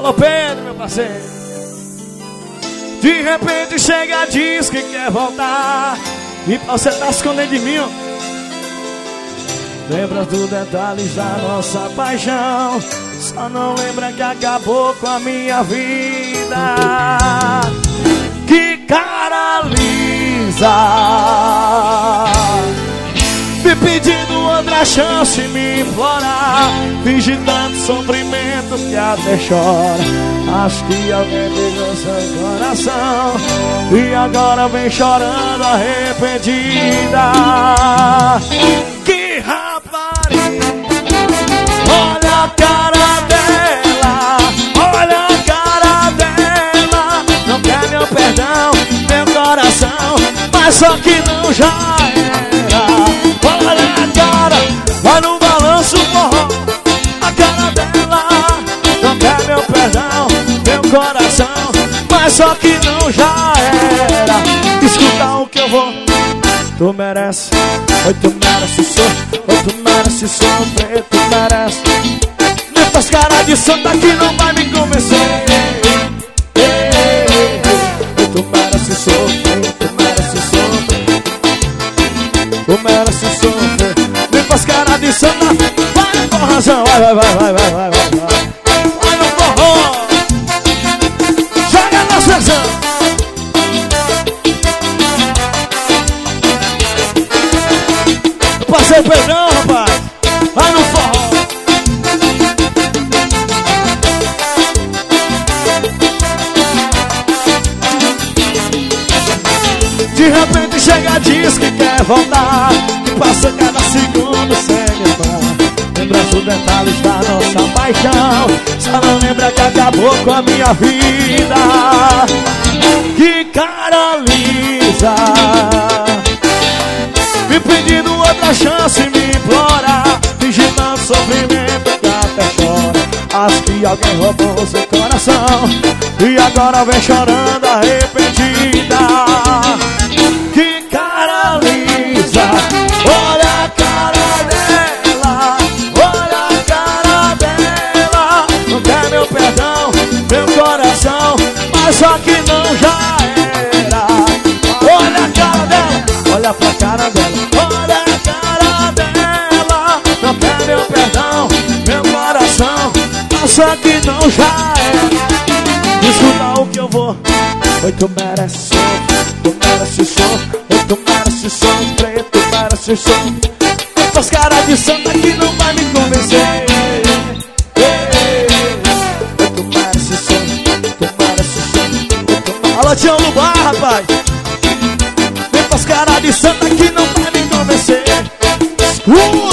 Alô Pedro, meu parceiro. De repente chega, diz que quer voltar e você tá escondendo de mim, ó. Lembra dos detalhes da nossa paixão, só não lembra que acabou com a minha vida. Que cara lisa, me pedindo outra chance, me implorar, finge tanto sofrimento que até chora. Acho que alguém pegou seu coração e agora vem chorando arrependida. Que rapariga, olha a cara dela, olha a cara dela. Não quer meu perdão, meu coração, mas só que não já era. Olha a cara, vai no balanço forró. A cara dela, não quer meu perdão, meu coração, mas só que não já era. Escuta o que eu vou. Tu merece, oi tu merece sofrer, oi tu merece sofrer, tu merece. Nem faz cara de santa que não vai me convencer. Oi tu merece sofrer, tu merece sofrer, tu merece sofrer. Nem faz cara de santa, vai com razão, vai, vai, vai, vai, vai, vai, vai. Vai no forró, joga na sessão. Passei o Pedrão, rapaz, vai no forró. De repente chega, diz que quer voltar, que passa cada segundo sem me amar. Lembra os detalhes da nossa paixão, só não lembra que acabou com a minha vida. Que cara lisa, me pedindo outra chance, me implorar, fingindo sofrimento que até chora. Acho que alguém roubou seu coração e agora vem chorando arrependida. Que cara lisa, olha a cara dela, olha a cara dela. Não quer meu perdão, meu coração, mas só que não já era. Olha a cara dela, olha pra cara dela, olha a cara dela. Não quer meu perdão, meu coração, mas só que não já era. Escuta o que eu vou. Oi tu merece sofrer, tu merece sofrer, oi tu merece sofrer, tu merece sofrer. Essas caras de santa que não vai me convencer. Oi tu merece sofrer, tu merece sofrer. Alô Tião do bar, rapaz. Essas caras de santa que não vai me convencer.